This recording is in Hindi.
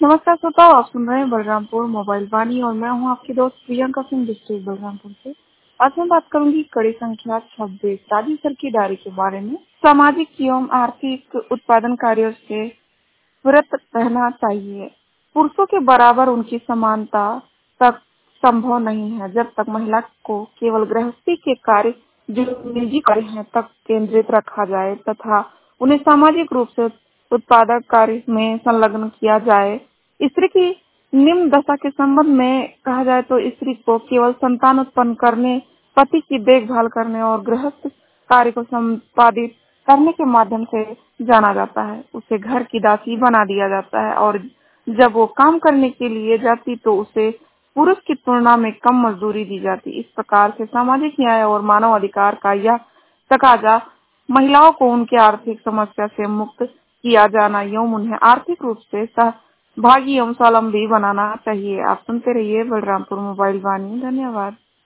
नमस्कार श्रोताओ, आप सुन रहे हैं बलरामपुर मोबाइल वाणी और मैं हूं आपकी दोस्त प्रियंका सिंह डिस्ट्रिक्ट बलरामपुर से। आज मैं बात करूंगी कड़ी संख्या 26 राज्य सरकीदारी के बारे में। सामाजिक एवं आर्थिक उत्पादन कार्यों से व्रत रहना चाहिए। पुरुषों के बराबर उनकी समानता तक संभव नहीं है जब तक महिला को केवल गृहस्थी के कार्य जो निजी कार्य हैं तक केंद्रित रखा जाए तथा उन्हें सामाजिक रूप से उत्पादक कार्य में संलग्न किया जाए। स्त्री की निम्न दशा के संबंध में कहा जाए तो स्त्री को केवल संतान उत्पन्न करने, पति की देखभाल करने और गृहस्थ कार्य को संपादित करने के माध्यम से जाना जाता है। उसे घर की दासी बना दिया जाता है और जब वो काम करने के लिए जाती तो उसे पुरुष की तुलना में कम मजदूरी दी जाती। इस प्रकार से सामाजिक न्याय और मानव अधिकार का यह तकाजा महिलाओं को उनके आर्थिक समस्या से मुक्त किया जाना एवं उन्हें आर्थिक रूप से सहभागी एवं स्वावलंबी बनाना चाहिए। आप सुनते रहिए बलरामपुर मोबाइल वाणी। धन्यवाद।